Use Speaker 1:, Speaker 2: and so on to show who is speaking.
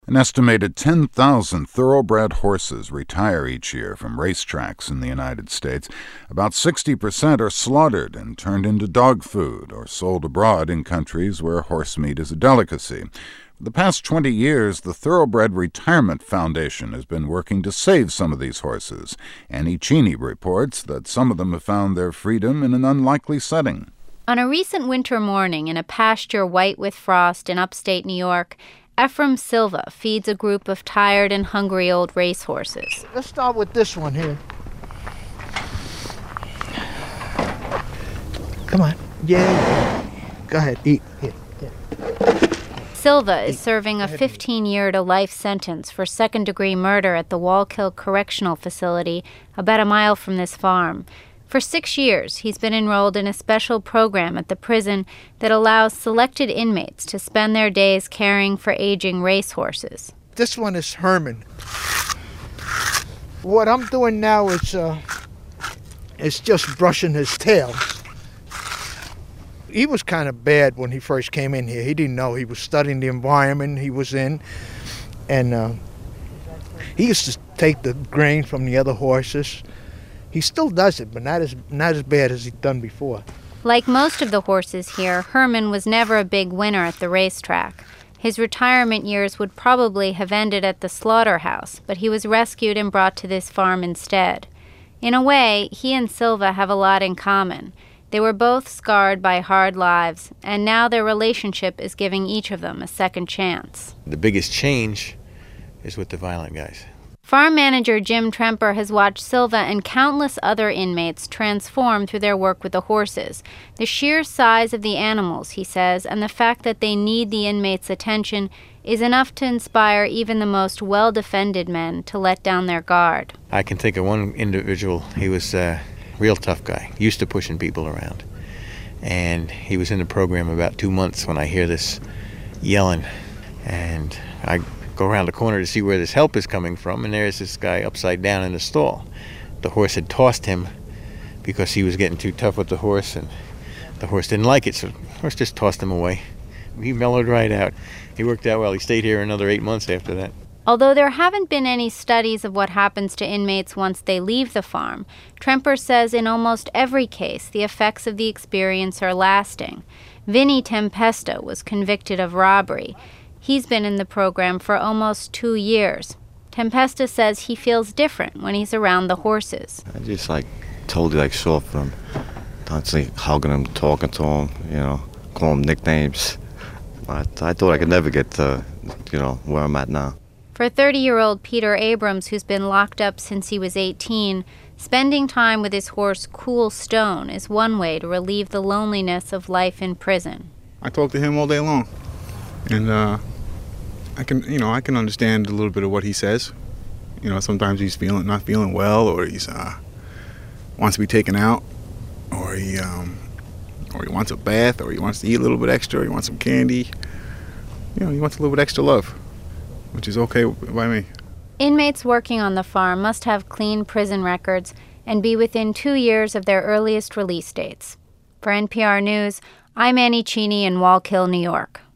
Speaker 1: An estimated 10,000 thoroughbred horses retire each year from racetracks in the United States. About 60% are slaughtered and turned into dog food or sold abroad in countries where horse meat is a delicacy. For the past 20 years, the Thoroughbred Retirement Foundation has been working to save some of these horses. Annie Cheney reports that some of them have found their freedom in an unlikely setting.
Speaker 2: On a recent winter morning in a pasture white with frost in upstate New York, Ephraim Silva feeds a group of tired and hungry old racehorses.
Speaker 3: Let's start with this one here. Come on. Yeah. Go ahead. Eat. Here.
Speaker 2: Silva is serving a 15-year-to-life sentence for second-degree murder at the Wallkill Correctional Facility about a mile from this farm. For 6 years, he's been enrolled in a special program at the prison that allows selected inmates to spend their days caring for aging racehorses.
Speaker 3: This one is Herman. What I'm doing now is just brushing his tail. He was kind of bad when he first came in here. He didn't know. He was studying the environment he was in. And he used to take the grain from the other horses. He still does it, but not as bad as he'd done before.
Speaker 2: Like most of the horses here, Herman was never a big winner at the racetrack. His retirement years would probably have ended at the slaughterhouse, but he was rescued and brought to this farm instead. In a way, he and Silva have a lot in common. They were both scarred by hard lives, and now their relationship is giving each of them a second chance.
Speaker 4: The biggest change is with the violent guys.
Speaker 2: Farm manager Jim Tremper has watched Silva and countless other inmates transform through their work with the horses. The sheer size of the animals, he says, and the fact that they need the inmates' attention is enough to inspire even the most well-defended men to let down their guard.
Speaker 4: I can think of one individual. He was a real tough guy, used to pushing people around. And he was in the program about 2 months when I hear this yelling. And I go around the corner to see where this help is coming from, and there's this guy upside down in the stall. The horse had tossed him because he was getting too tough with the horse, and the horse didn't like it, so the horse just tossed him away. He mellowed right out. He worked out well. He stayed here another 8 months after that.
Speaker 2: Although there haven't been any studies of what happens to inmates once they leave the farm, Tremper says in almost every case the effects of the experience are lasting. Vinny Tempesta was convicted of robbery. He's been in the program for almost 2 years. Tempesta says he feels different when he's around the horses.
Speaker 5: I just totally soft with him. Constantly hugging him, talking to him, calling him nicknames. I thought I could never get to, where I'm at now.
Speaker 2: For 30-year-old Peter Abrams, who's been locked up since he was 18, spending time with his horse Cool Stone is one way to relieve the loneliness of life in prison.
Speaker 6: I talk to him all day long. And I can understand a little bit of what he says. Sometimes he's not feeling well, or he's wants to be taken out, or he wants a bath, or he wants to eat a little bit extra, or he wants some candy. He wants a little bit extra love, which is okay by me.
Speaker 2: Inmates working on the farm must have clean prison records and be within 2 years of their earliest release dates. For NPR News, I'm Annie Cheney in Wallkill, New York.